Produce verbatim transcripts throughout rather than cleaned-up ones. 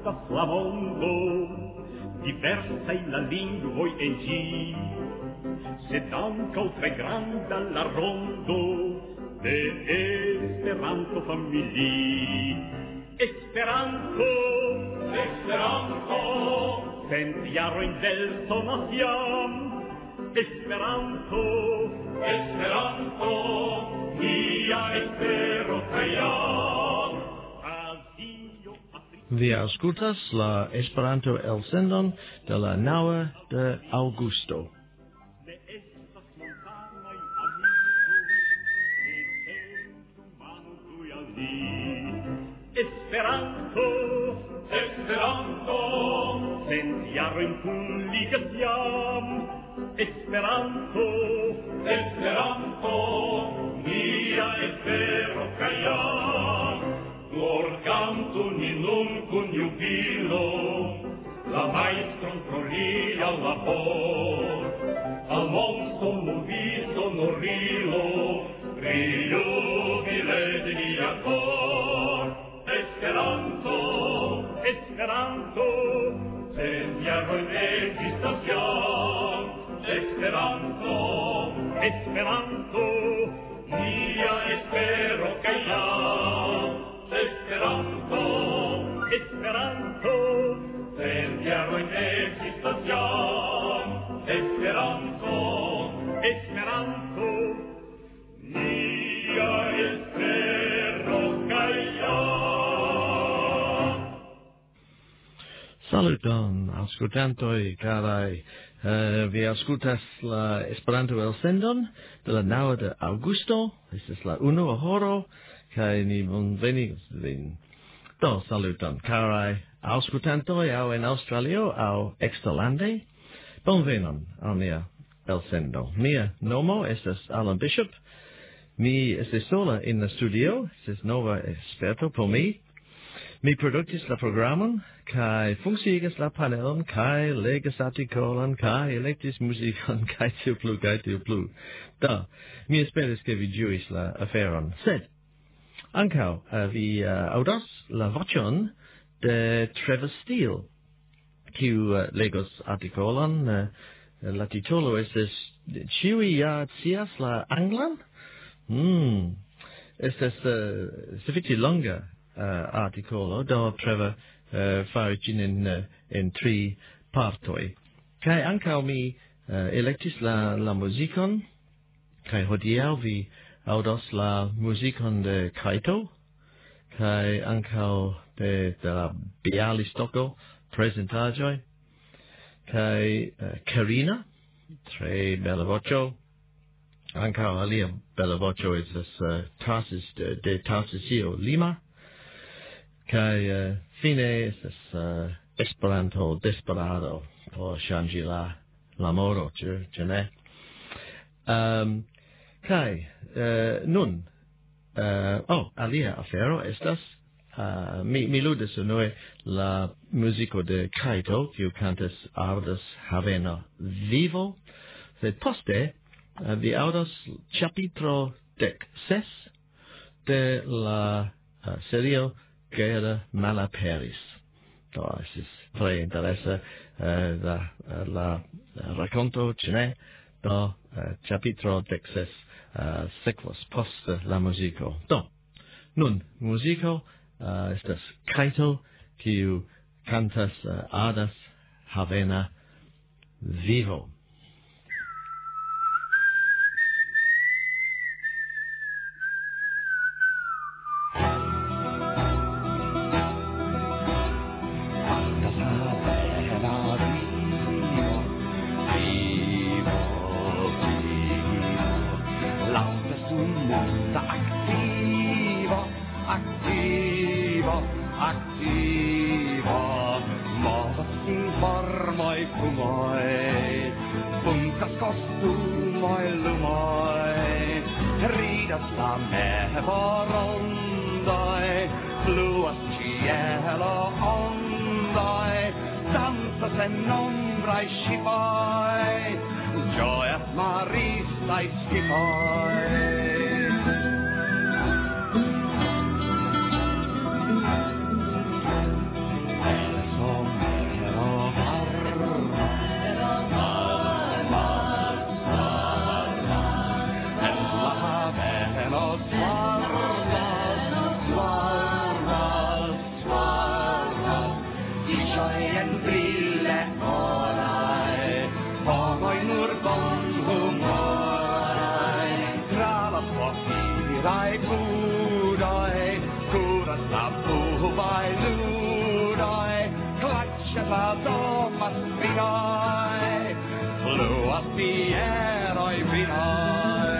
tuta la mondo, diversa la lingua en gi, sed ankaŭ tre granda la rondo de Esperanto famili. Esperanto, Esperanto, cent jarojn del sonas jam. Esperanto, Esperanto, mia espero kaj jam. Vi aŭskultas la Esperanto elsendon de la naŭa de aŭgusto. Esperanto, Esperanto, cent jarojn kunligas jam. Esperanto, Esperanto, mia espero kaj jam. Nur cantu ni nun kun jubilo, la maestron pro lia labor. Al mondo movisto norilo, rijubile de nia cor. Esperanto, Esperanto, cent jarojn ekzistas jam. Esperanto, Esperanto, mia espero kaj jam. Esperanto, Esperanto, cent jarojn ekzistas jam. Esperanto, Esperanto, mia espero kaj jam. Saluton, aŭskultantoj karaj. Uh, vi aŭskultas la Esperanto elsendon de la naŭa de aŭgusto. Estas la unua horo, kaj ni bonvenigas vin. Do, saluton, karaj aŭskultantoj, aŭ en Aŭstralio, aŭ eksterlande. Bonvenon al mia elsendo. Mia nomo estas Alan Bishop. Mi estas sola en la studio. Estas nova sperto por mi. Mi produktis la programon, kai funkciigas la panelon, kai legas artikolon, kai elektis muzikon, kai tiu plu, kai tiu plu. Do, mi esperas ke vi ĝuis la aferon. Sed, ankaŭ uh, vi uh, aŭdos la voĉon de Trevor Steele, kiu uh, legos artikolon. Uh, la titolo estas Ĉiuj ja scias la anglan? Hmm. Estas uh, sufiĉe longa uh, artikolo, do Trevor uh, faris ĝin en, uh, en tri partoj. Kaj ankaŭ mi uh, elektis la, la muzikon, kaj hodiaŭ vi aŭdos la muzikon de Kaito, kaj ankaŭ de, de la Bialystoko prezentaĵoj, kaj uh, Karina, tre bela voĉo, ankaŭ alia bela voĉo estas uh, Tarsis de, de Tarsisio Lima, kaj uh, fine estas uh, Esperanto desperado por ŝanĝi la, la modo, ĉu, ĉu ne? Um, kaj uh, nun, uh, oh, alia afero estas Uh, mi, mi ludas unue la muziko de Kaito, kiu kantas Ardas Havena Vivo, sed poste uh, vi aŭdos ĉapitro dek ses de la uh, serio Gerda Malaperis. Do estis tre interesa uh, la, uh, la rakonto, ĉu ne? Do ĉapitro uh, dek ses uh, sekvos post la muziko. Do, nun muziko Uh, estas Kaito, kiu kantas uh, Ardas Havena Vivo. viroj en brille orai, homoj nur bon humoraj, tralas po viraj budoj, kuras la puvaj ludoj, klatscher la domas vinoj, fluas fieroj vinoj.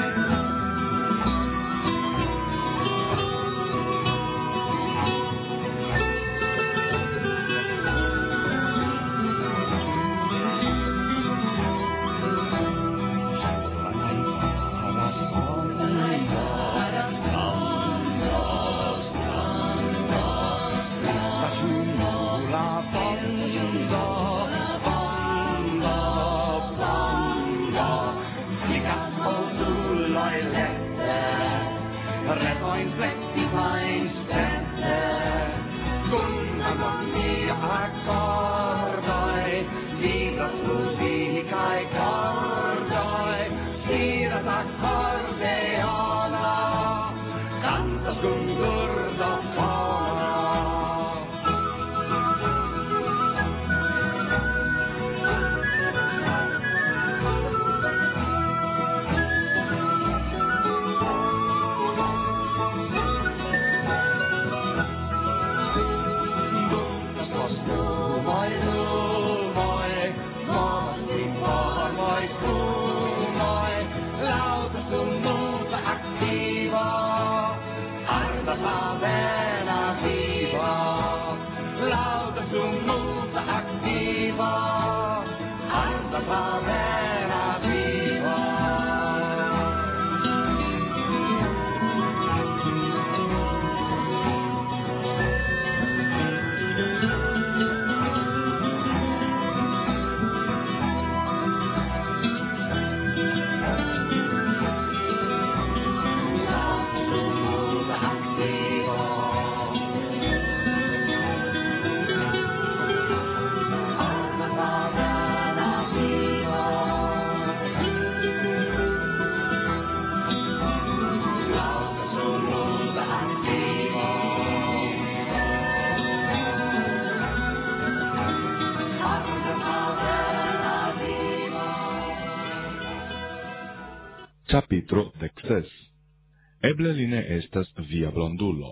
Capitro dexes. Eble li ne estas via blondulo.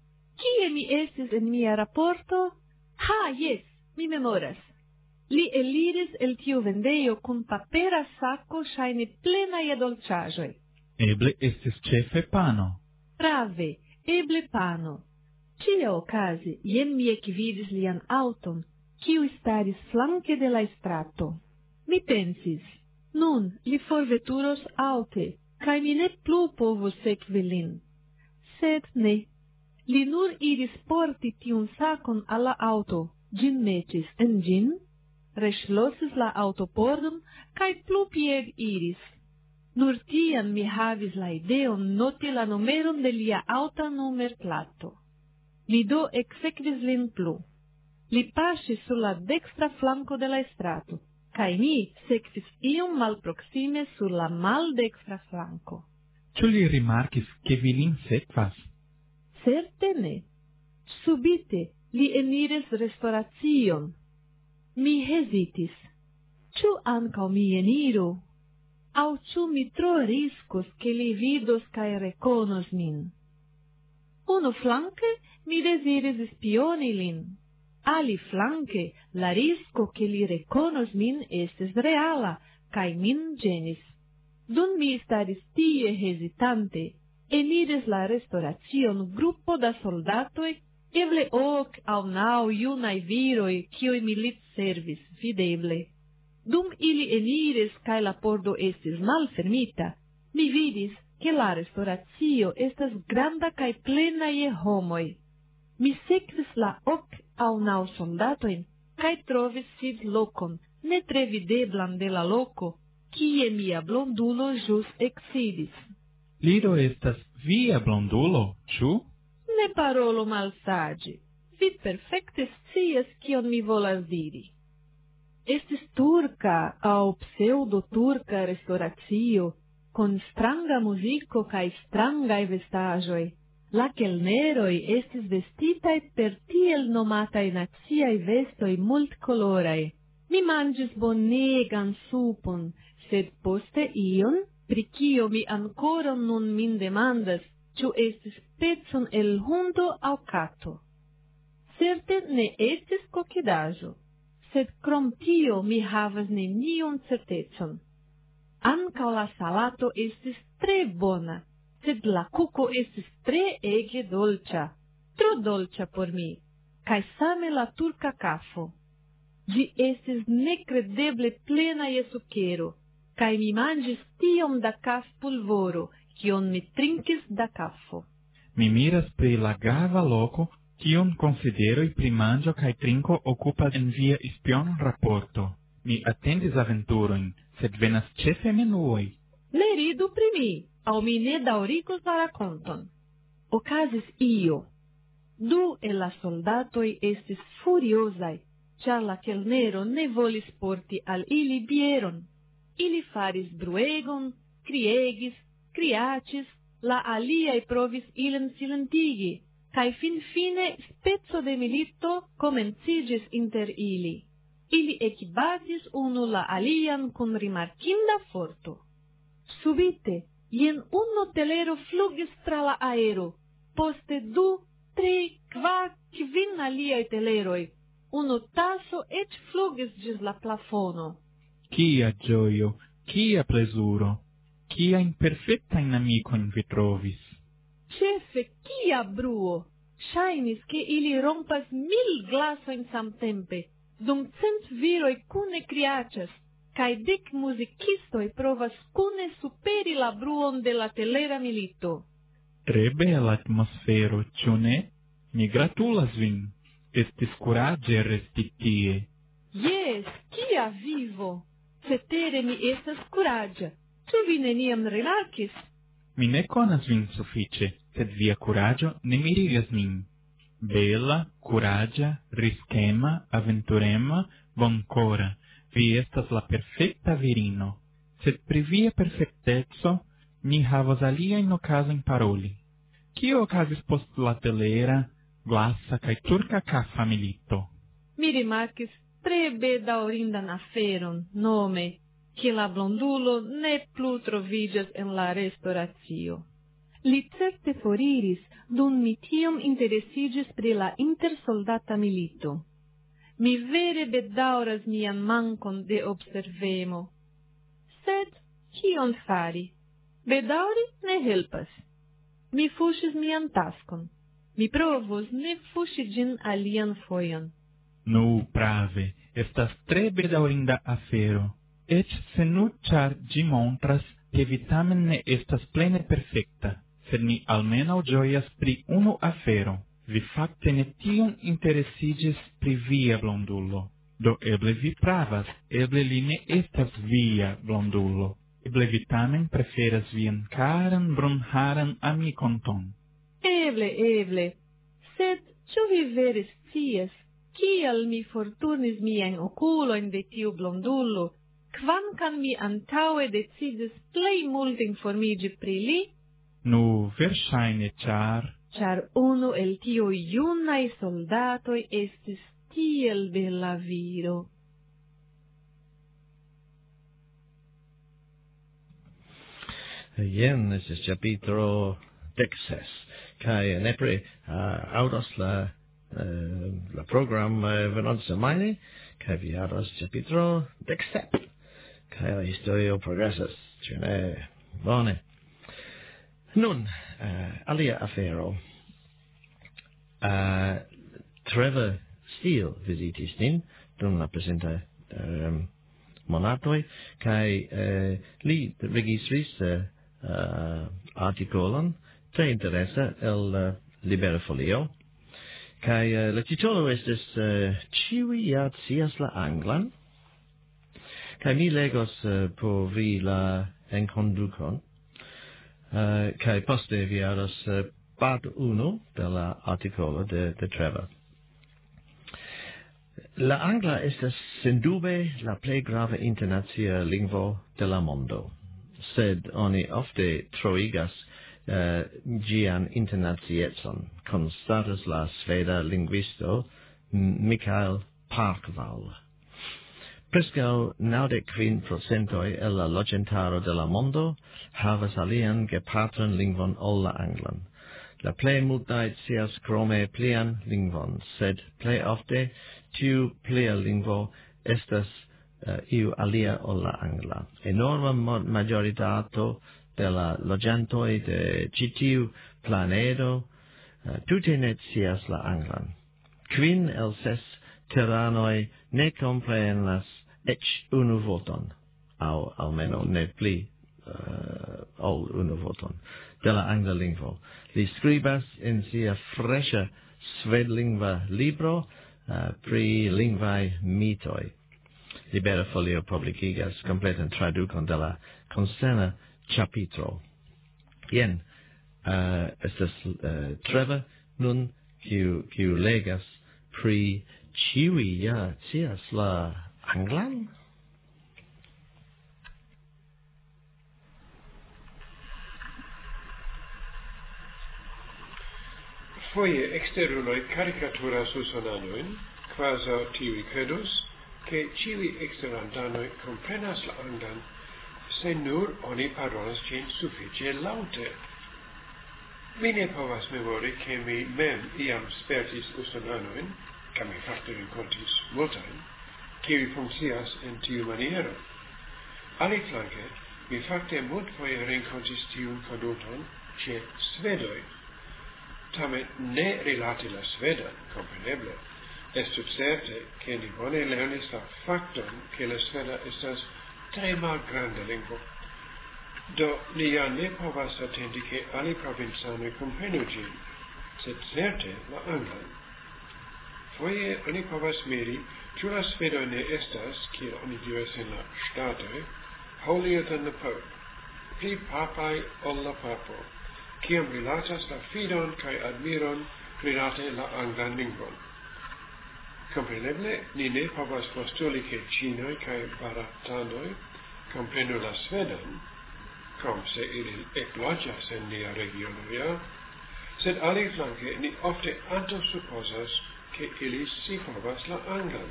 Kie mi estis en mia raporto? Ha, jes, mi memoras. Li eliris el tiu vendejo kun papera sako ŝajne plena je dolĉaĵoj. Eble estis ĉefe pano. Prave, eble pano. Ĉiaokaze, jen mi ekvidis lian aŭton, kiu staris flanke de la strato. Mi pensis, nun li forveturos aŭte, kaj mi ne plu povus sekvi lin. Sed ne. Li nur iris porti tiun sakon al la aŭto, ĝin metis en ĝin, reŝlosis la aŭtopordon kaj plu pied iris. Nur tiam mi havis la ideon noti la numeron de lia aŭta numerplato. Mi do eksekvis lin plu. Li paŝis sur la dekstra flanko de la strato, kaj mi sekvis iom malproksime sur la maldekstra flanko. Ĉu li rimarkis, ke vi lin sekvas? Certe ne. Subite li eniris restoracion. Mi hezitis. Ĉu ankaŭ mi eniru? Aŭ ĉu mi tro riskos, ke li vidos kaj rekonos min? Unuflanke mi deziris spioni lin. Aliflanke la risko, ke li rekonos min, estis reala, kaj min ĝenis. Dum mi staris tie hezitante, eniris la restoracion grupo da soldatoj, eble ok aŭ naŭ junaj viroj, kiuj militservis, videble. Dum ili eniris kaj la pordo estis malfermita, mi vidis, ke la restoracio estas granda kaj plena je homoj. Mi sekvis la ok aŭ naŭ soldatojn kaj trovis sidlokon ne tre videblan de la loko, kie mia blondulo ĵus eksidis. Li do estas via blondulo, ĉu? Ne parolu malsaĝe. Vi perfekte scias kion mi volas diri. Estis turka aŭ pseŭdo-turka restoracio, kun stranga muziko kaj strangaj vestaĵoj. La kelneroi estis vestitaj per tiel nomataj naciaj vestoj multkoloraj. Mi manĝis bonegan supon, sed poste ion, pri kio mi ankoraŭ nun min demandas, ĉu estis pecon el hundo aŭ kato. Certe ne estis kokedaĵo, sed krom tio mi havas neniun certecon. Ankaŭ la salato estis tre bona, sed la kuko estis tre ege dolĉa, tro dolĉa por mi, kaj same la turka kafo. Ĝi estis nekredeble plena je sukero, kaj mi manĝis tiom da kafpulvoro, kion mi trinkis da kafo. Mi miras pri la grava loko, kiun konsideroj pri manĝo kaj trinko okupas en via spion-raporto. Mi atendis aventurojn, sed venas ĉefe menuoj. Ne ridu pri mi, aŭ mi ne daŭrigos la rakonton. Okazis io. Du el la soldatoj estis furiozaj, ĉar la kelnero ne volis porti al ili bieron. Ili faris bruegon, kriegis, kriaĉis, la aliaj provis ilin silentigi, kaj finfine speco de milito komenciĝis inter ili. Ili ekbatis unu la alian kun rimarkinda forto. Subite, jen unu telero flugis tra la aero, poste du, tri, kvar, kvin aliaj teleroj. Unu taso eĉ flugis ĝis la plafono. Kia ĝojo, kia plezuro, kiajn perfektajn amikojn vi trovis. Ĉefe, kia bruo! Ŝajnis, ke ili rompas mil glasojn samtempe, dum cent viroj kune kriaĉas, kaj dek muzikistoj provas kune superi la bruon de la telera milito. Tre bela atmosfero, ĉu ne? Mi gratulas vin. Estis kuraĝe resti tie. Jes, kia vivo! Cetere mi estas kuraĝa. Ĉu vi neniam rimarkis? Mi ne konas vin sufiĉe, sed via kuraĝo ne mirigas min. Bela, kuraĝa, riskema, aventurema, bonkora. Vi estas la perfekta virino. Sed pri via perfekteco, ni havas aliajn okazojn paroli. Kio okazis post la telera, glasa kaj turka kafa milito? Mi rimarkis tre bedaŭrindan aferon, nome, ke la blondulo ne plu troviĝas en la restoracio. Li certe foriris, dum mi tiom interesiĝis pri la intersoldata milito. Mi vere bedaŭras mian mankon de observemo. Sed kion fari? Bedaŭri ne helpas. Mi fuŝis mian taskon. Mi provos ne fuŝi ĝin alian fojon. Nu, prave, estas tre bedaŭrinda afero. Eĉ se nu ĉar ĝi montras, ke vi tamen ne estas plene perfekta, sed mi almenaŭ ĝojas pri unu afero. Vi fakte ne tiom interesiĝis pri via blondulo. Do eble vi pravas, eble li ne estas via blondulo. Eble vi tamen preferas vian karan brunharan amikon ton. Eble, eble. Sed ĉu vi vere scias, kial mi forturnis miajn okulojn de tiu blondulo, kvankam mi antaŭe decidis plej multe informiĝi pri li? Nu, verŝajne, ĉar... Ĉar unu el tiuj junaj soldatoj estis tiel bela viro. Jen estis ĉapitro dek ses, kaj nepre uh, aŭdos la uh, la program uh, venontsemajne, kaj vi aŭdos ĉapitro dek sep, kaj la historio progresas, ĉu ne? Bone. Nun, uh, alia afero. Uh, Trevor Steele visitis nin dum la presenta um, monatoj, kaj uh, li registris uh, uh, artikolon tre interesa el uh, Libera Folio, kaj uh, la titolo estis uh, Ĉiuj ja scias la anglan, kaj mi legos uh, por vi la enkondukon. Uh, kaj poste vi aŭdos uh, part uno de la artikolo de, de Trevor. La angla estas sendube la plej grava internacia lingvo de la mondo, sed oni ofte troigas uh, gian internacietson, constatus la sveda linguisto Michael Parkval. Prescau naudec quin procentoi el la logentaro de la mondo havas alian gepatran lingvon ol la anglan. La plei multae scias crome plian lingvon, sed plei ofte tiu plia lingvo estas uh, iu alia ol la angla. Enorma majoritato de la logentoi de citiu planedo uh, tute ne scias la anglan. Quin el ses terranoi ne comprenas ec unu voton, au almeno ne pli uh, ol unu voton, de la angla lingvo. Li scribas in sia fresha svedlingva libro uh, pri lingvae mitoi. Libera Folio publicigas completan traducon de la concena chapitro. Ien, uh, estas uh, Trevor nun kiu kiu legas pri ciui ja scias la anglan? Foje exteruloi caricaturas usonanoin, quasi tivi credus, che civi exterandanoi comprenas la anglan, se nur oni parolas cin sufficie laute. Mi ne povas memori che mi mem iam spertis usonanoin, ca mi facte rencontis multain, che vi funccias in tiu maniero. Aliflanque, mi facte mult foie rencontis tiun conduton ce svedoi. Tamen ne relate la svedan, compreneble. Estut certe che ni bone leonis la factum che la sveda estas tre malgranda lingvo. Do, ni ja ne povas attendi che ali provincianoi comprenu gin, sed certe la anglan. Foje oni povas miri, ciu la svedo ne estas, kiel oni diras in la statoi, holier than the Pope, pli papai ol la papo, ciam rilatas la fidon cae admiron rilate la anglan lingvon. Compreneble, ni ne povas postuli che cinoi cae baratanoi comprenu la svedan, com se ili eclogias en nia regiono, sed aliflanque ni ofte anto supposas che ili si povas la anglan.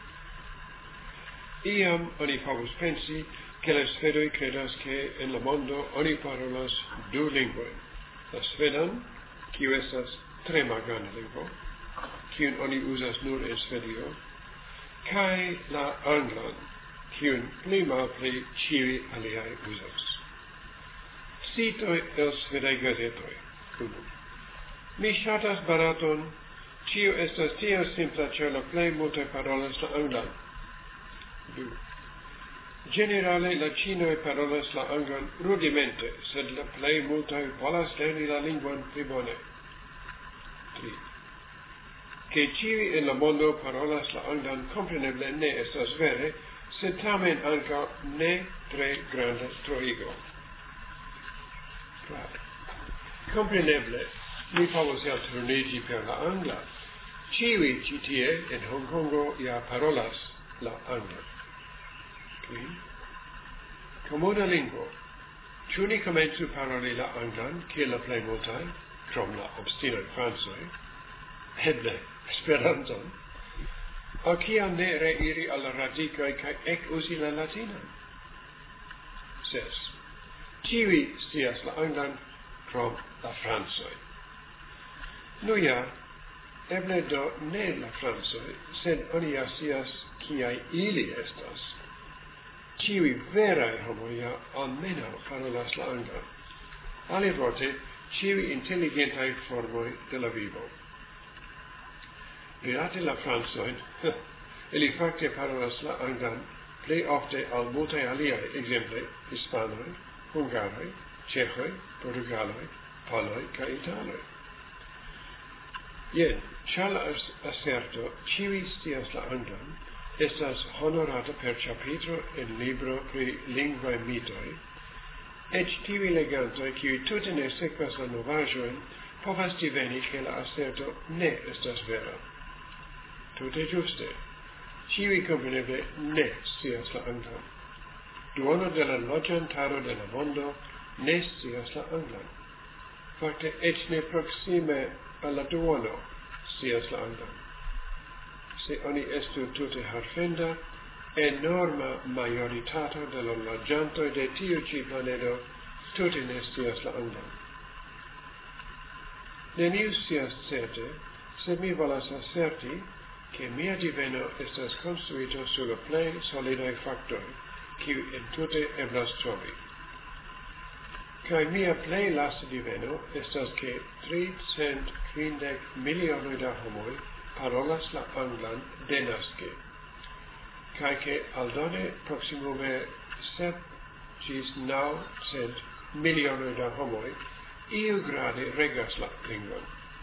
Iam oni povus pensi che la svedoi credas che en la mondo oni parolas du lingvoi, la svedan, kiu estas tre malgranda lingvo, kiun oni usas nur en Svedio, kai la anglan, kiun pli malpli ciui aliai usas. Citoi el svedai gazetoi. Unu. Mi shatas Baraton, ciu estas tiel simpla, cer la plei multe parolas la anglan. Du. Generale la cinoi parolas la anglan rudimente, sed la plei multe volas lerni la lingvon pli bone. Tri. Che ciui in la mondo parolas la anglan compreneble ne estas vere, sed tamen anca ne tre granda troigo. Quater. Compreneble, mi povos alternati per la angla. Ciui citie in Hong Kongo ja parolas la angla. Quin? Comoda lingvo. Ciu ni comenzu paroli la anglan, kiel la plei multae, crom la obstinoi Fransoi, eble Esperanton, o ciam ne reiri al radicoi cae ec usi la latinan? Ses. Ciui stias la anglan, crom la Fransoi. Nu ja, eble do ne la Fransoi, sed oni ja stias ciai ili estas. Ciui verae homo ja almeno parolas la anglan. Alivorte, ciui intelligentae formoi de la vivo. Rilate la Fransoin, ili facte parolas la anglan plei ofte al multae aliae, exemple, Hispanoi, Hungaroi, Cehoi, Portugaloi, Poloi, ca Italoi. Ien, char la asserto, ciui stias la anglan, estas honorata per chapitro in libro pri lingvae mitoi, ec tivi legantoi, ciui tute ne sequas la novajoin, povas diveni che la asserto ne estas vera. Tute giuste. Ciui compreneble ne stias la anglan. Duono de la logiantaro de la mondo ne stias la anglan. fakte eĉ ne proksime al la duono scias la anglan. Se oni estu tute harfenda, enorma majoritato de la loĝantoj de tiu ĉi planedo tute ne scias la anglan. Neniu scias certe, sed mi volas asserti, che mia diveno estas konstruito sur la plej solidaj faktoj, kiu entute eblas trovi. Kaj mia plej lasta diveno estas ke tricent kvindek milionoj da homoj parolas la anglan denaske, kaj ke aldone proksimume sep ĝis naŭcent milionoj da homoj iugrade regas la lingvon.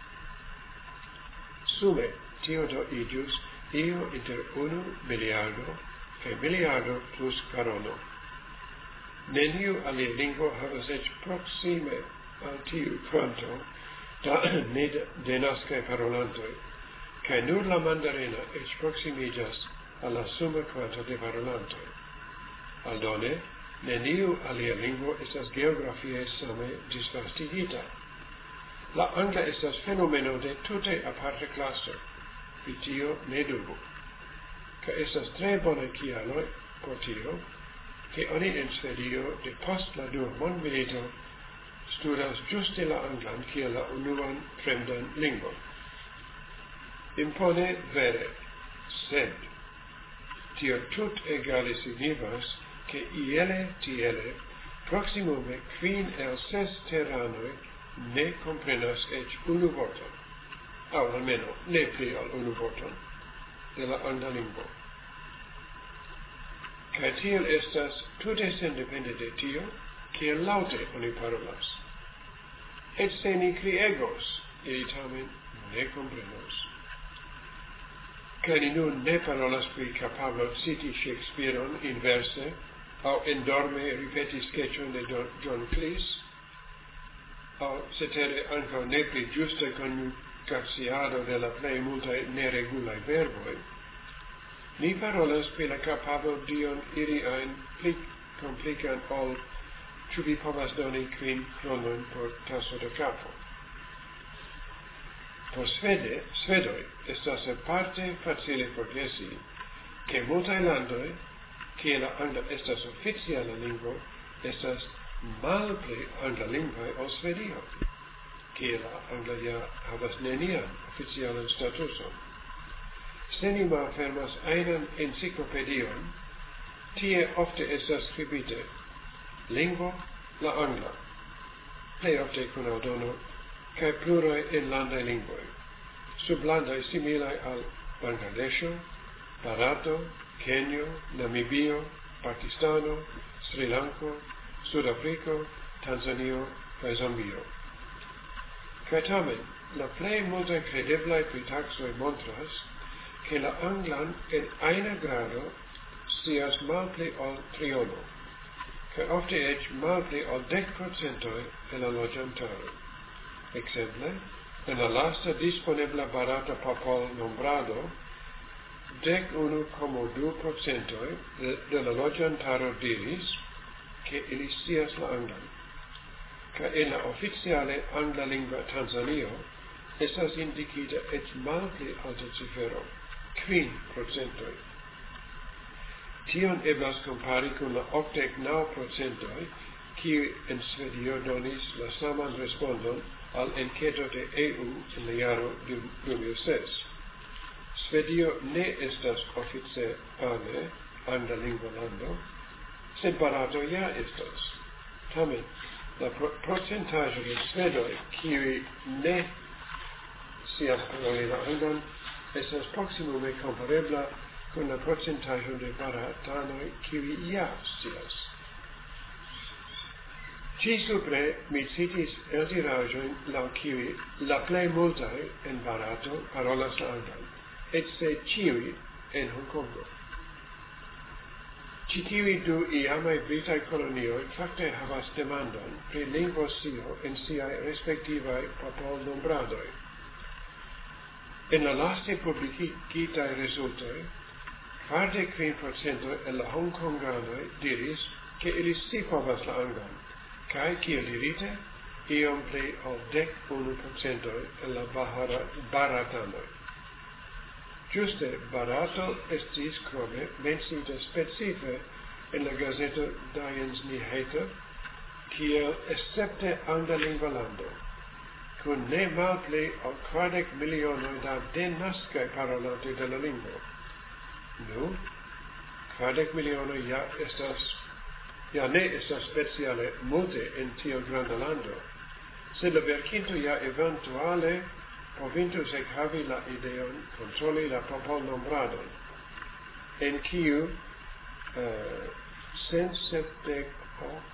Sume, tio do iĝus io inter unu miliardo kaj miliardo plus kvarono. Neniu alia lingvo havas eĉ proksime al tiu kvanto da denaskaj parolantoj, kaj nur la mandarina eĉ proksimiĝas al la suma kvanto de parolantoj. Aldone, neniu alia lingvo estas geografie same disvastigita. La angla estas fenomeno de tute aparte klaso, pri tio ne dubu. Kaj estas tre bonaj kialoj por tio, che oni en Svedio de post la dua mondmilito studas ĝuste la anglan kiel la unuan fremdan lingvon. Impone vere, sed tio tut egale signifas che iele tiele proximume kvin el ses terranoj ne comprenas eĉ unu vorton, aŭ almeno ne pli ol unu vorton de la angla lingvo. Kaj tiel estas tute sendepende de tio, kiel laŭte oni parolas. Et se ni kriegos, ili tamen ne komprenos. Kaj ni nun ne parolas pri kapablo citi Shakespeareon inverse, aŭ endorme ripeti sketchon de John Cleese, aŭ cetere ankaŭ ne pri ĝusta konjugaciado de la plej multaj neregulaj verboj. Ni parolas pri la kapablo dion iri ajn pli komplikan ol ĉu vi povas doni kvin kronojn por taso de kafo. Por svede, svedoj estas aparte facile forgesi, ke multaj landoj, kie la angla estas oficiala lingvo, estas malpli anglalingvaj ol Svedio, kie la angla ja havas nenian oficialan statuson. Se ni malfermas ajnan enciklopedion, tie ofte estas skribite lingvo la angla, plej ofte kun aldono, kaj pluraj enlandaj lingvoj, sublandaj similaj al Bangladesho, Barato, Kenjo, Namibio, Pakistano, Sri Lanko, Sudafriko, Tanzanio kaj Zambio. Kaj tamen, la plej multaj kredeblaj pritaksoj montras, che la anglan en aina grado scias malpli ol triono, che ofte ec malpli ol dec procentoi de la loĝantaro. Exemple, en la lasta disponebla barata popol nombrado, dec unu komo du procentoi de, de la loĝantaro diris che ili scias la anglan, ca en la oficiale angla lingua Tanzanio estas indicita ec malpli alta cifero, kvin procentoi. Tion eblas compari kun la okdek naŭ procentoj, kiuj en Svedio donis la saman respondon al enketo de E U en la jaro du mil ses. Svedio ne estas oficiale angla lingva lando, sed Barato ja estas. Tamen, la pro procentaĵo de svedoj, kiuj ne scias paroli la anglan, estas proximume comparebla con la procentaĵo de baratanoj kiuj ja scias. Ĉi supre mi citis eldiraĵojn laŭ kiuj la plej multaj en Barato parolas la anglan, et se ĉiuj en Honkongo. Ĉi tiuj du iamaj britaj kolonioj fakte havas demandon pri lingvoscio en siaj respektivaj popolnombradoj. En la laste publikitaj rezultoj, kvardek kvin procentoj el la hongkonganoj diris, ke ili scipovas la anglan, kaj kiel dirite, iom pli ol dec unu procento el la bahara, baratanoi. Giuste barato estis crome mencita specife in la gazeto Dians Niheta, kiel escepte anglalingva lando, kun ne malpli ol quardec milionoi da denascae parolanti de la lingvo. Nu, quardec milionoi ja estas, ja ne estas speciale multe in tio granda lando, sed la verkinto ja eventuale provintus ec havi la ideon controlli la popol nombradon, en kiu uh, cent sepdec hoc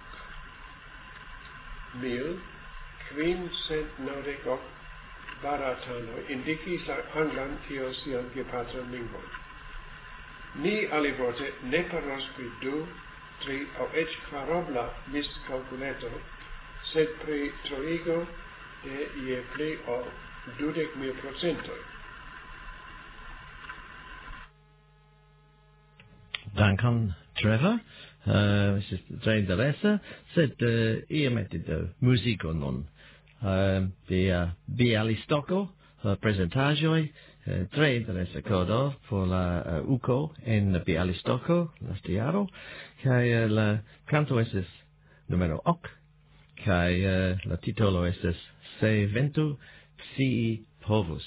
mil quincent naudec hoc baratano indicis la anglan kiel sian gepatran lingvon. Ni alivorte ne paros pri du, tri au ec quarobla miscalculeto, sed pri troigo de ie pli ol dudec mil procentoi. Dankon, Trevor. Uh, this is tre interessa, sed uh, iomete de musico nun. Uh, de uh, Bialystoko, uh, presentagioi, uh, tre interessa codo por la uh, U C O en Bialystoko, lastiaro, kai uh, la canto estes numero hoc, kai uh, la titolo estes Se ventu scii povus.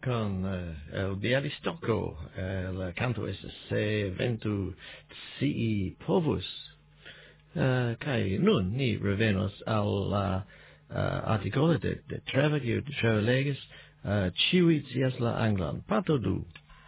con uh, el Bialystocco, el canto es se ventu sii povus. Uh, kai nun ni revenos al uh, uh, articolo de, de Trevor, kiu de Trevor legis, uh, ciui cias la anglan. Parto du.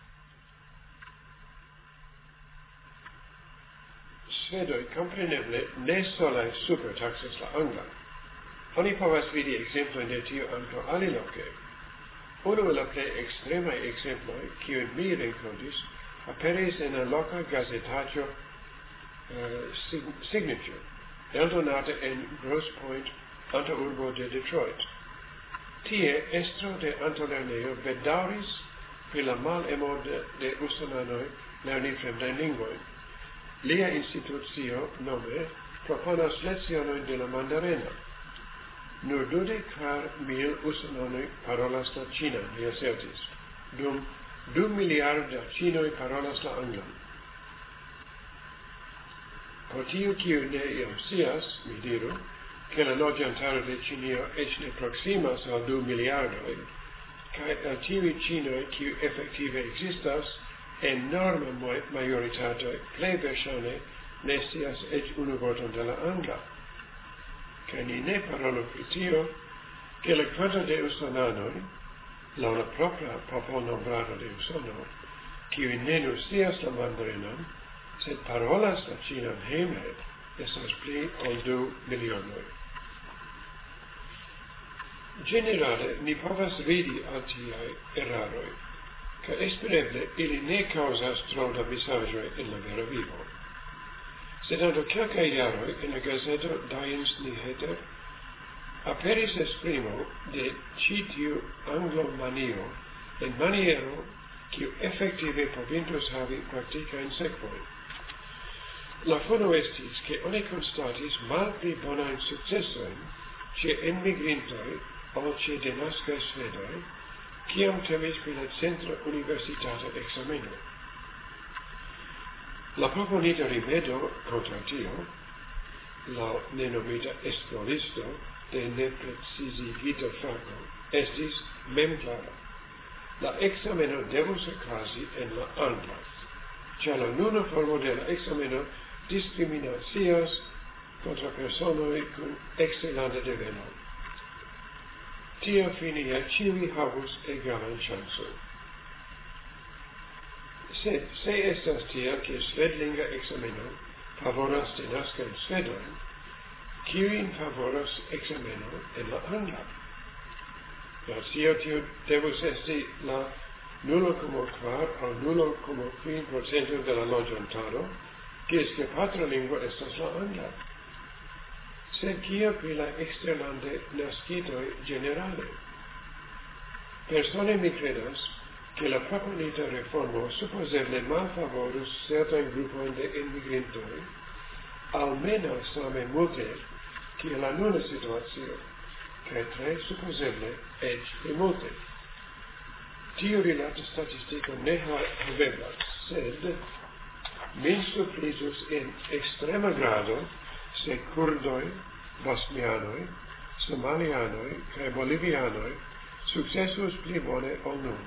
Svedoj compreneble ne sole supertaxas la anglan. Oni povas vidi exemplon de tio ankaŭ aliloke. Unu el la plej ekstremaj ekzemploj, kiujn mi renkontis, aperis en la loka gazetaĵo uh, Signature, eldonata en Grosse Pointe, antaŭurbo de Detroit. Tie estro de antaŭlernejo bedaŭris pri la malemo de, de usonanoj lerni fremdajn lingvojn. Lia institucio nome proponas lecionojn de la mandarena. Nur dudek kvar mil usonanoj parolas la ĉinan, li asertis, dum du miliardo da ĉinoj parolas la anglan. Por tiu kiu ne iam scias, mi diru, ke la loĝantaro de Ĉinio eĉ ne proksimas al du miliardoj, kaj el tiuj ĉinoj kiuj efektive ekzistas, enorma majoritato plej verŝajne ne scias eĉ unu vorton de la angla. Kaj ni ne parolu pri tio, ke la kvanto de usonanoj, laŭ la propra popolnombrado de Usono, kiuj ne nur scias la mandarenon, sed parolas la ĉinan hejme, estas pli ol du milionoj. Ĝenerale ni povas ridi al tiaj eraroj, kaj espereble ili ne kaŭzas tro da vizaĝoj en la vera vivo. Sed antaŭ kelkaj jaroj en la gazeto Dagens Nyheter aperis esprimo de ĉi tiu anglomanio en maniero kiu efektive povintus havi praktikajn sekvojn. La fono estis ke oni konstatis malpli bonajn sukcesojn ĉe enmigrintoj ol ĉe denaskaj svedoj, kiam temis pri la centra universitata ekzameno. La proponita rimedo kontraŭ tio, laŭ nenomita esploristo de neprecizigita fako, estis memklara. La ekzameno devus okazi en la angla, ĉar la nuna formo de la ekzameno discriminacias contra personoj kun eksterlanda deveno. Tia finia ĉiuj havus egalan ŝancon. Sed se estas tiel, ke svedlinga ekzameno favoras denaskajn svedojn, kiujn favoras ekzameno en la angla? La tio tio devus esti la nulo komo kvar aŭ nulo komo kvin procento de la loĝantaro, kies gepatra lingvo estas la angla. Sed kiel pri la eksterlande naskitoj ĝenerale? Persone mi kredas, ke la proponita reformo supozeble malfavorus certajn grupojn de enmigrintoj, almenaŭ same multe kiel la nuna situacio, kaj tre supozeble eĉ pli multe. Tiu rilata statistiko ne haveblas, sed min surprizus en ekstrema grado se kurdoj, bosnianoj, somalianoj kaj bolivianoj sukcesus pli bone ol nun.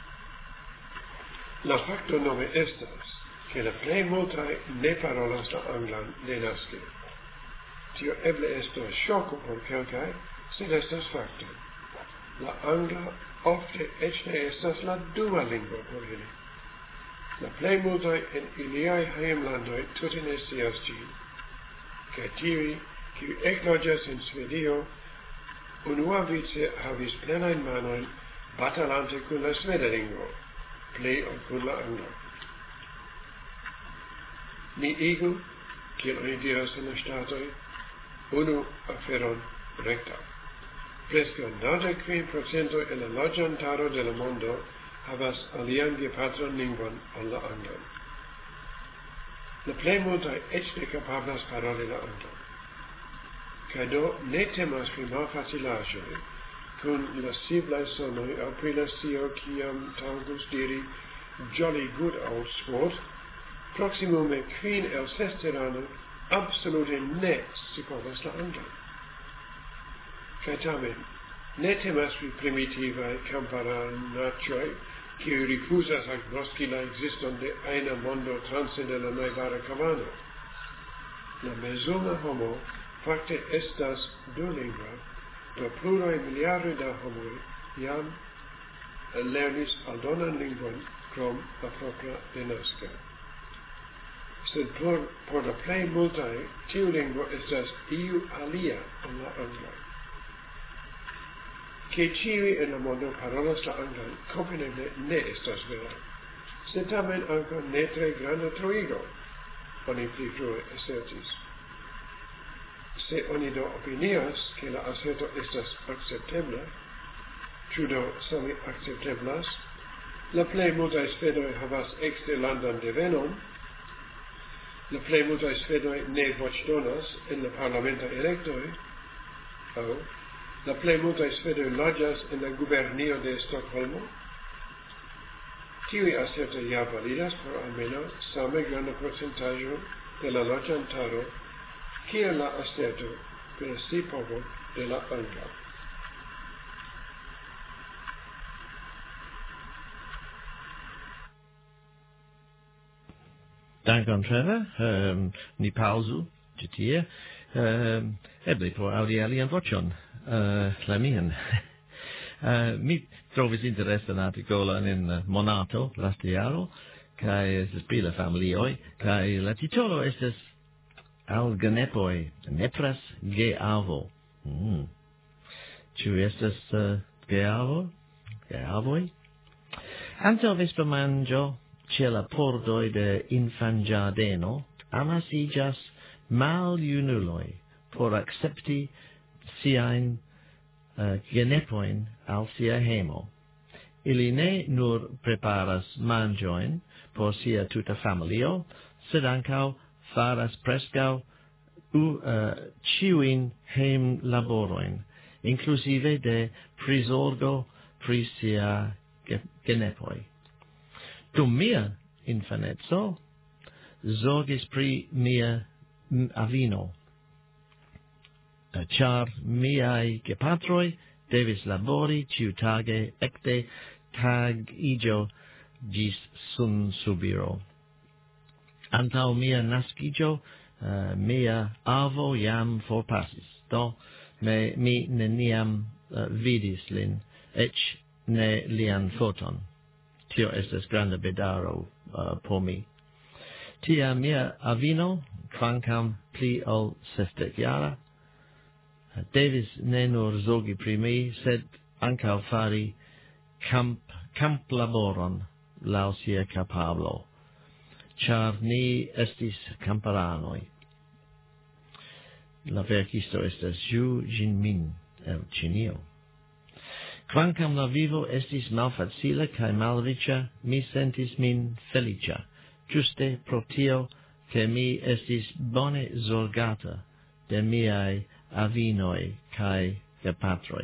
La fakto nome estas, ke la plej multaj ne parolas la anglan denaske. Tio eble estos ŝoko por kelkaj, sed estas fakto. La angla ofte eĉ ne estas la dua lingvo por ili. La plej multaj en iliaj hejmlandoj tute ne scias ĝin, kaj tiuj, kiuj ekloĝas en Svedio, unuavice havis plenajn manojn batalante kun la sveda lingvo, pli ol kun la angla. Mi igu, kiel oni diras en la ŝtatoj, unu aferon rekta. Preskaŭ naŭdek kvin procento en la loĝantaro de la mondo havas alian gepatran lingvon ol la anglan. La plej multaj eĉ ne kapablas paroli la anglan. Kaj do ne temas pri malfacilaĵoj kun la siblaj sonoj aŭ pri la scio kiam taŭgus diri jolly good old sport, proximume kvin el ses teranoj absolute ne scipovas la anglan. Kaj tamen, ne temas pri primitivae camparanacoi, kiu rifusas agnoski la existon de aina mondo transcende la najbara kavano. La mezuma homo fakte estas dulingva, do pluraj miliardoj da homoj jam lernis aldonan lingvon krom la propra denaska. Sed por, por la plej multaj, tiu lingvo estas iu alia ol la angla. Che ciui en la mondo parolas la anglan, compreneble ne estas vera. Sed tamen anco ne tre granda troigo, oni pli frue assertis. Se oni do opinias che la asserto estas acceptebla, ĉu do same accepteblas, la plej multaj svedoj havas eksterlandan devenon, la plej multaj svedoj ne voĉdonas en la parlamenta elektoj, aŭ la plej multaj svedoj loĝas en la gubernio de Stokholmo. Tiuj asertoj ja validas por almenaŭ same granda procentaĵo de la loĝantaro kiel la aserto per scipovo de la angla. Dankon, Trevor. Um, ni pauzu ĉi tie. Um, eble por aŭdi alian voĉon, uh, la mian. uh, mi trovis interesan artikolon en uh, Monato lastjaro, kaj estas pri la familioj, kaj la titolo estas Al genepoj nepras geavo. Mm. Ĉu estas uh, geavo? Geavoj? Antaŭ vespermanĝo ĉe la pordoj de infanĝardeno amasiĝas maljunuloj por akcepti siajn uh, genepojn al sia hejmo. Ili ne nur preparas manĝojn por sia tuta familio, sed ankaŭ faras preskaŭ uh, ĉiujn hejmlaborojn, inkluzive de prizorgo pri sia genepoj. Dum mia infaneco zorgis pri mia avino, ĉar miaj gepatroj devis labori ĉiutage ekde tagiĝo ĝis sunsubiro. Antaŭ mia naskiĝo uh, mia avo jam forpasis, do me, mi neniam uh, vidis lin, eĉ ne lian foton. Tio estas granda bedaro uh, por mi. Tia mia avino, kvankam pli ol sesdekjara, devis ne nur zorgi pri mi, sed ankaŭ fari kamp, kamplaboron laŭ sia kapablo, ĉar ni estis kamparanoj. La verkisto estas Zhu Jinmin el Ĉinio. Kvankam la vivo estis malfacila kaj malriĉa, mi sentis min feliĉa, ĝuste pro tio, ke mi estis bone zorgata de miaj avinoj kaj gepatroj.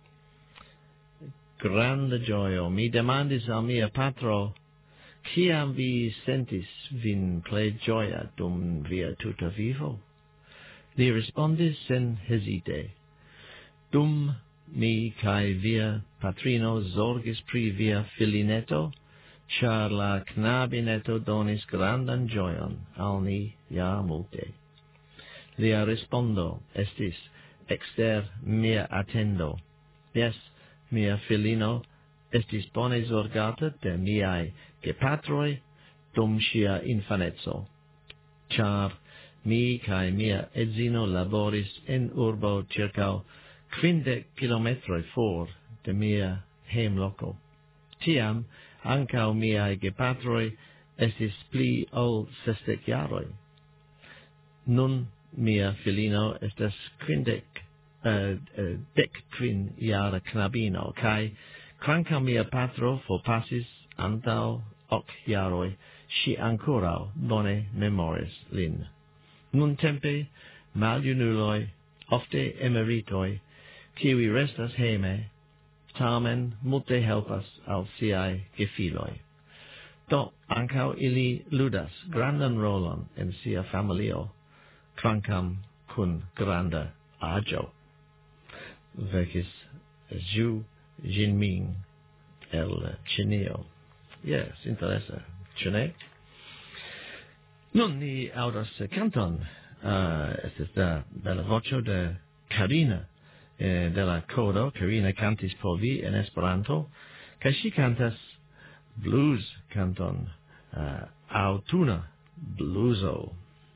Granda ĝojo, mi demandis al mia patro, kiam vi sentis vin plej ĝoja dum via tuta vivo? Li respondis sen hezite: dum mi kaj via patrino zorgis pri via filineto, ĉar la knabineto donis grandan ĝojon al ni ja multe. Lia respondo estis ekster mia atendo: jes, mia filino estis bone zorgata de miaj gepatroj dum ŝia infaneco, ĉar mi kaj mia edzino laboris en urbo ĉirkaŭ kvindek kilometroj for de mia hejmloko. Tiam ankaŭ miaj gepatroj estis pli ol sesdek jaroj. Nun mia filino estas kvindek uh, uh, dek kvin jara knabino, kaj kvankam mia patro forpasis antaŭ ok jaroj, ŝi ankoraŭ bone memoris lin. Nuntempe maljunuloj, ofte emeritoj, kiuj restas hejme, tamen multe helpas al siaj gefiloj. Do ankaŭ ili ludas grandan rolon en sia familio, kvankam kun granda aĝo. Verkis Zhu Jinming el Chinio. Yes, interessa, ĉu ne? Nun ni aŭdas kanton. Uh, estas la bela voĉo de Karina eh, de la kodo. Karina kantis por vi en Esperanto, kaj ŝi kantas blues kanton, uh, aŭtuna bluzo.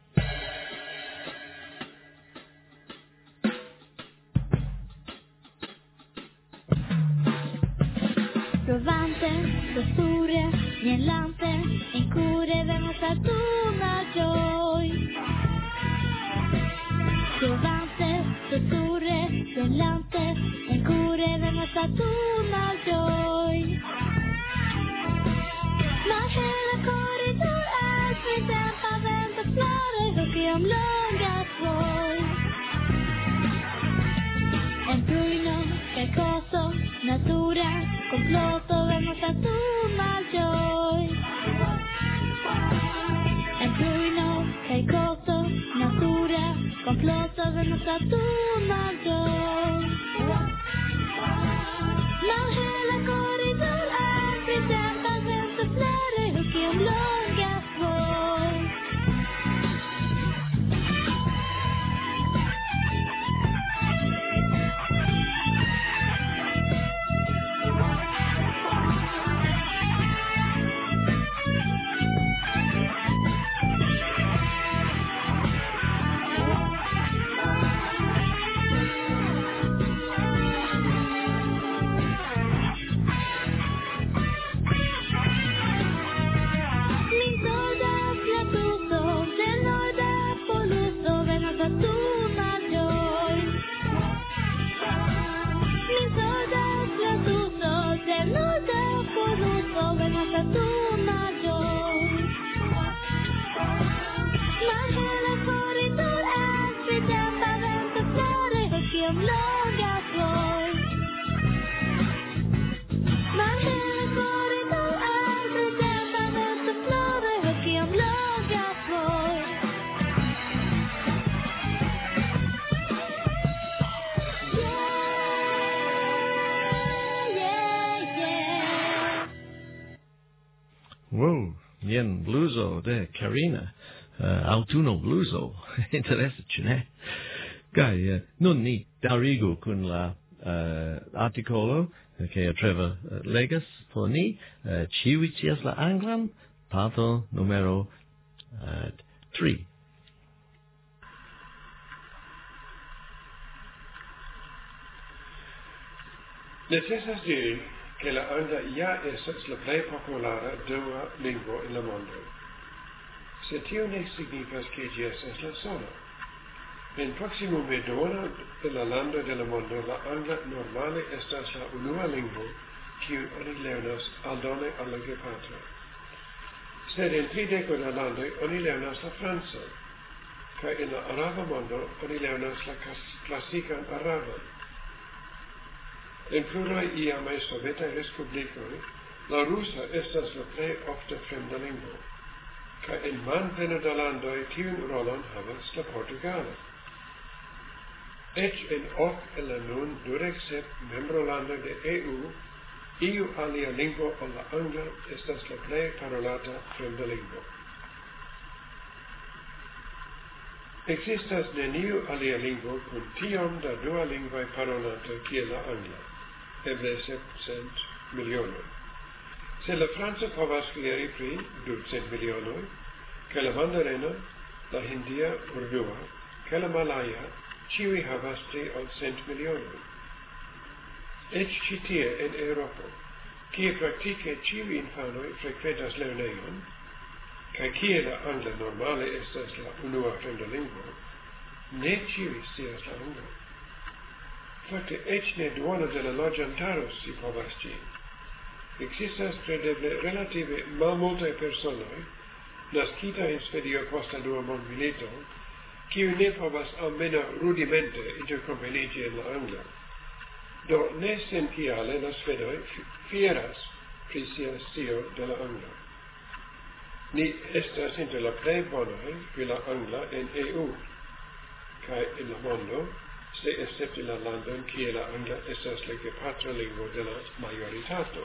Provante, dosure, nielante, in cure vemos a tuna joy. Provante, dosure, nielante, in cure vemos a tuna joy. Ma hela corridor är frident av vänta flare hugger om långa svoj. En bruno, calcoso, natura, comploto, vemos a tuna joy. En bruno, calcoso, natura, comploto, vemos a tuna joy. La hela corridor är frident av vänta flare hugger om långa svoj. Wow, jen bluzo de Karina, uh, autuno bluzo, interessa, ĉu ne? Kaj uh, nun ni daŭrigu kun la uh, artikolo, ke Trevor uh, legas por ni, uh, ĉiuj scias la anglan, parto numero uh, tri. Necesas diri che la angla ja estas la plej populara dua lingvo en la mondo. Se tio ne signifas che ĝi estas la sola. En proksimume duono de la lando de la mondo la angla normale estas la unua lingvo kiu oni lernas aldone al la gepatro. Sed en trideko da landoj oni lernas la franca, kaj en la araba mondo oni lernas la klasikan araban. En pluraj iamaj sovetaj respublikoj la rusa estas la plej ofte fremda lingvo, kaj en manpleno da landoj tiun rolon havas la portugala. Eĉ en ok el la nun dudek sep membrolandoj de E U, iu alia lingvo ol la angla estas la plej parolata fremda lingvo. Ekzistas neniu alia lingvo kun tiom da dualingvaj parolantoj kiel la angla. Eble sepcent milionoj. Se la franca povas fieri pri ducent milionoj, kaj la mandarina, la hindia, urdua, kaj la malaya, ĉiuj havas tri ol cent milionoj. Eĉ ĉi tie en Eŭropo, kie praktike ĉiuj infanoj frekventas lernejon, kaj kie la angla normale estas la unua fremda lingvo, ne ĉiuj scias la anglan. Fakte eĉ ne duono de la loĝantaro si povas ĝin. Ekzistas kredeble relative malmultaj personoj, naskitaj en Svedio post la dua mondmilito, kiuj ne povas almenaŭ rudimente interkompreniĝi en la angla. Do ne senkiale la svedoj fieras pri sia scio de la angla. Ni estas inter la plej bonaj pri la angla en E U, kaj en la mondo se excepte la landon kie la angla estas la gepatra lingvo de la majoritato.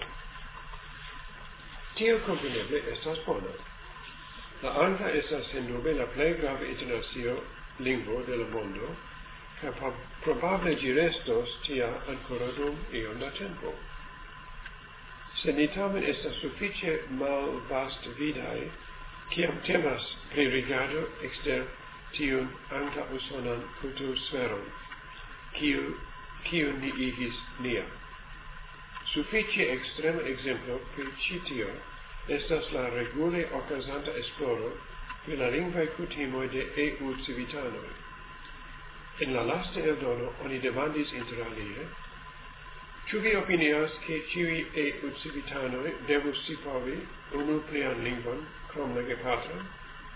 Tio kompreneble estas bona. La angla estas sendube la plej grava internacia lingvo de la mondo, kaj probable ĝi restos tia ankoraŭ dum iom da tempo. Se ni tamen estas sufiĉe malvastvidaj, kiam temas pri rigardo ekster tiun angla-usonan kultursferon, kiu kiu ni igis nia. Sufiĉe ekstrema ekzemplo pri ĉi tio estas la regule okazanta esploro pri la lingvaj kutimoj de E U civitanoj. En la lasta eldono oni demandis inter alie: ĉu vi opinias, ke ĉiuj E U civitanoj devus scipovi unu plian lingvon krom la gepatran?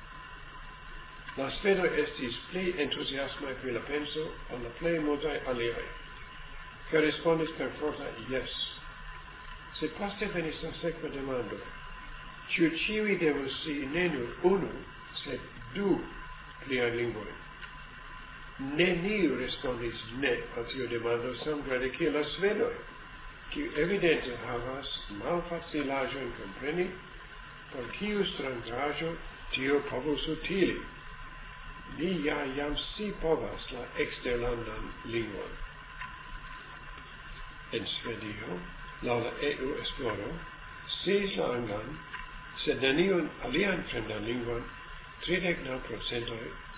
La svedoj estis pli entuziasmaj pri la penso ol la plej multaj aliaj, kaj respondis per forta jes. Sed poste venis la sekva demando: ĉu ĉiuj devus scii ne nur unu, sed du pliajn lingvojn? Neniu respondis ne al tiu demando samgrade kiel la svedoj, kiu evidente havas malfacilaĵojn kompreni, por kiu strangaĵo tio povus utili. Ni ja jam scipovas la eksterlandan lingvon. En Svedio, laŭ la E U esploro, sciis la anglan, sed neniun alian fremdan lingvon tridek naŭ procentoj